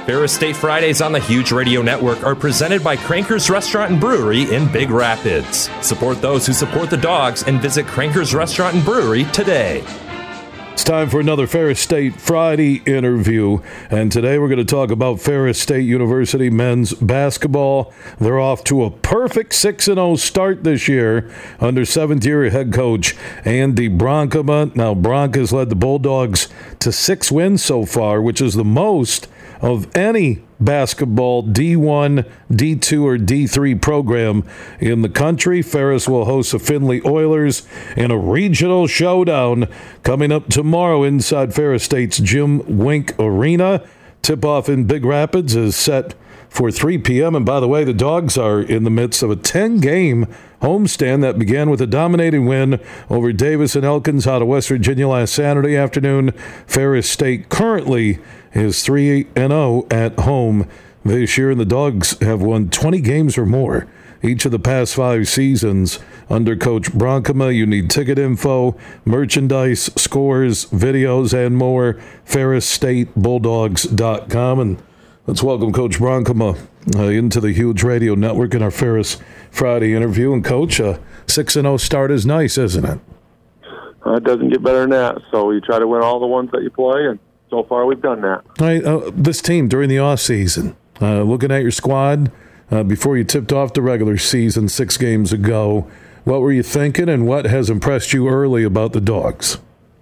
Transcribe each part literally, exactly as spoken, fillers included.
Ferris State Fridays on the Huge Radio Network are presented by Cranker's Restaurant and Brewery in Big Rapids. Support those who support the dogs and visit Cranker's Restaurant and Brewery today. It's time for another Ferris State Friday interview, and today we're going to talk about Ferris State University men's basketball. They're off to a perfect six and oh start this year under seventh-year head coach Andy Bronkema. Now, Bronca's led the Bulldogs to six wins so far, which is the most of any basketball D one, D two, or D three program in the country. Ferris will host the Findlay Oilers in a regional showdown coming up tomorrow inside Ferris State's Jim Wink Arena. Tip-off in Big Rapids is set for three p.m. And by the way, the Dogs are in the midst of a ten-game homestand that began with a dominating win over Davis and Elkins out of West Virginia last Saturday afternoon. Ferris State currently is three and oh at home this year, and the Dogs have won twenty games or more each of the past five seasons under Coach Bronkema. You need ticket info, merchandise, scores, videos, and more. Ferris State Bulldogs dot com. And let's welcome Coach Bronkema uh, into the Huge Radio Network in our Ferris Friday interview. And, Coach, a six and oh start is nice, isn't it? Uh, it doesn't get better than that. So you try to win all the ones that you play, and so far we've done that. All right, uh, this team during the offseason, uh, looking at your squad uh, before you tipped off the regular season six games ago, what were you thinking, and what has impressed you early about the Dogs?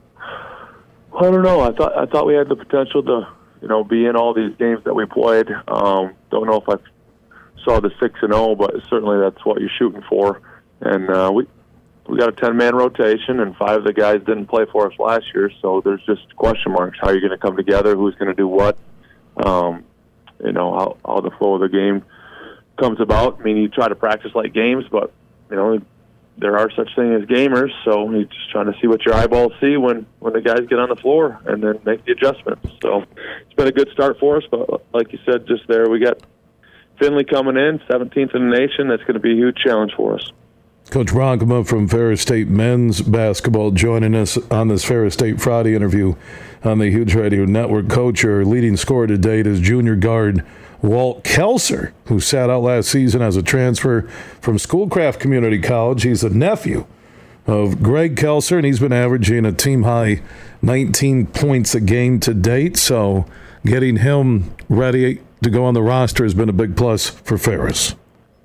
I don't know. I thought I thought we had the potential to, you know, be in all these games that we played. Um, don't know if I saw the six and zero, but certainly that's what you're shooting for. And uh, we we got a ten-man rotation, and five of the guys didn't play for us last year, so there's just question marks. How you're going to come together? Who's going to do what? Um, you know, how how the flow of the game comes about. I mean, you try to practice like games, but you know, there are such things as gamers, so you're just trying to see what your eyeballs see when, when the guys get on the floor and then make the adjustments. So it's been a good start for us, but like you said just there, we got Findlay coming in, seventeenth in the nation. That's going to be a huge challenge for us. Coach Bronkema from Ferris State men's basketball joining us on this Ferris State Friday interview on the Huge Radio Network. Coach, your leading scorer to date is junior guard Walt Kelser, who sat out last season as a transfer from Schoolcraft Community College. He's a nephew of Greg Kelser, and he's been averaging a team-high nineteen points a game to date. So getting him ready to go on the roster has been a big plus for Ferris.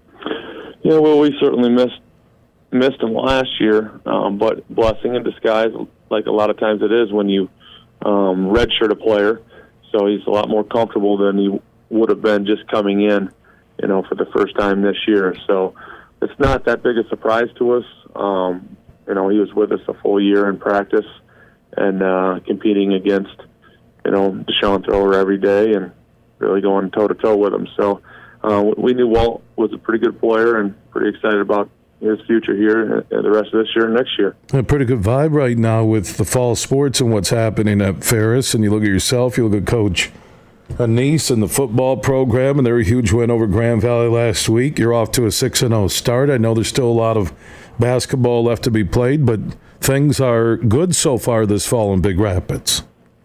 Yeah, well, we certainly missed missed him last year, um, but blessing in disguise, like a lot of times it is when you um, redshirt a player. So he's a lot more comfortable than he would have been just coming in, you know, for the first time this year. So it's not that big a surprise to us. Um, you know, he was with us a full year in practice and uh, competing against, you know, Deshaun Thrower every day and really going toe-to-toe with him. So uh, we knew Walt was a pretty good player and pretty excited about his future here and the rest of this year and next year. A pretty good vibe right now with the fall sports and what's happening at Ferris. And you look at yourself, you look at Coach Anise and the football program, and they're a huge win over Grand Valley last week. You're off to a six and oh start. I know there's still a lot of basketball left to be played, but things are good so far this fall in Big Rapids.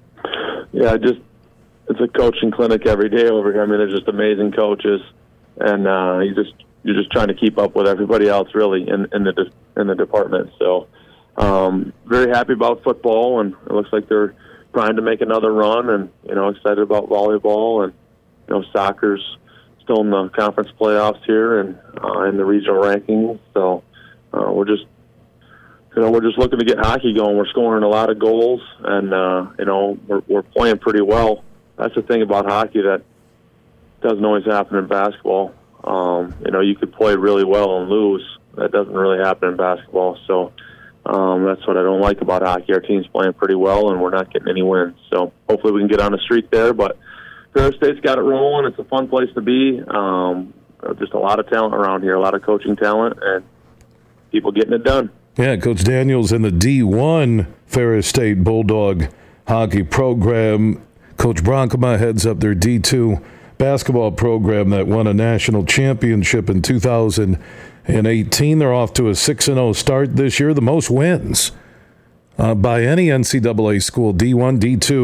Yeah, just it's a coaching clinic every day over here. I mean, they're just amazing coaches, and uh, you just you're just trying to keep up with everybody else really in, in the in the department. So, um, very happy about football, and it looks like they're trying to make another run, and you know, excited about volleyball, and you know, soccer's still in the conference playoffs here and uh, in the regional rankings. So uh, we're just, you know, we're just looking to get hockey going. We're scoring a lot of goals, and uh, you know, we're we're playing pretty well. That's the thing about hockey that doesn't always happen in basketball. Um, you know, you could play really well and lose. That doesn't really happen in basketball. So. Um, that's what I don't like about hockey. Our team's playing pretty well, and we're not getting any wins. So hopefully we can get on the streak there. But Ferris State's got it rolling. It's a fun place to be. Um, just a lot of talent around here, a lot of coaching talent, and people getting it done. Yeah, Coach Daniels in the D one Ferris State Bulldog hockey program. Coach Bronkema heads up their D two basketball program that won a national championship in two thousand eighteen. They're off to a six and oh start this year, the most wins uh, by any N C double A school, D one, D two,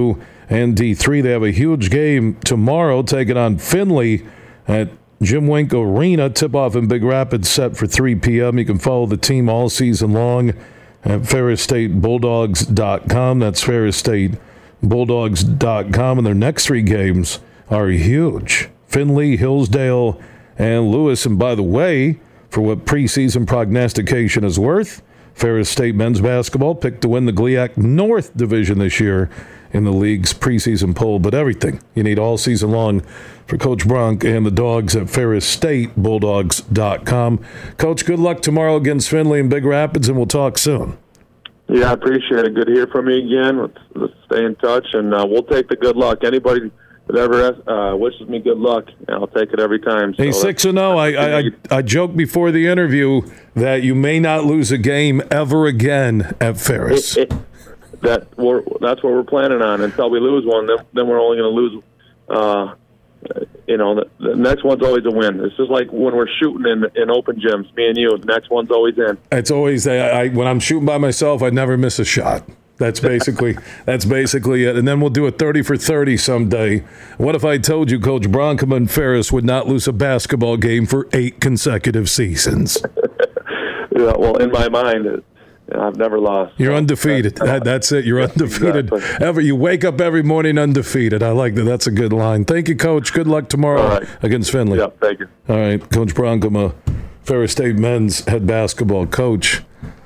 and D three. They have a huge game tomorrow taking on Findlay at Jim Wink Arena. Tip-off in Big Rapids set for three p.m. You can follow the team all season long at Ferris State Bulldogs dot com. That's Ferris State Bulldogs dot com. And their next three games are huge. Findlay, Hillsdale, and Lewis. And by the way, for what preseason prognostication is worth, Ferris State men's basketball picked to win the GLIAC North Division this year in the league's preseason poll. But everything you need all season long for Coach Bronk and the Dogs at Ferris State Bulldogs dot com. Coach, good luck tomorrow against Findlay and Big Rapids, and we'll talk soon. Yeah, I appreciate it. Good to hear from you again. Let's, let's stay in touch, and uh, we'll take the good luck. Anybody that ever uh, wishes me good luck, I'll take it every time. So hey, six and zero. I, I I joked before the interview that you may not lose a game ever again at Ferris. that we're, that's what we're planning on. Until we lose one, then, then we're only going to lose. Uh, you know, the, the next one's always a win. It's just like when we're shooting in in open gyms, me and you. The next one's always in. It's always I, I when I'm shooting by myself, I never miss a shot. That's basically that's basically it. And then we'll do a thirty for thirty someday. What if I told you Coach Bronkham and Ferris would not lose a basketball game for eight consecutive seasons? Yeah, well, in my mind, it, I've never lost. You're undefeated. That, that's it. You're undefeated. Exactly. Ever you wake up every morning undefeated. I like that. That's a good line. Thank you, Coach. Good luck tomorrow right. against Findlay. Yeah, thank you. All right, Coach Bronkham, a Ferris State men's head basketball coach.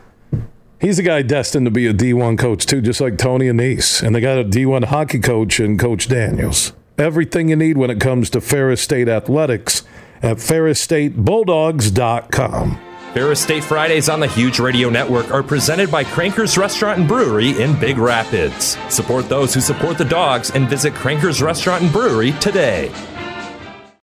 He's a guy destined to be a D one coach, too, just like Tony Annese. And they got a D one hockey coach in Coach Daniels. Everything you need when it comes to Ferris State athletics at Ferris State Bulldogs dot com. Ferris State Fridays on the Huge Radio Network are presented by Cranker's Restaurant and Brewery in Big Rapids. Support those who support the Dogs and visit Cranker's Restaurant and Brewery today.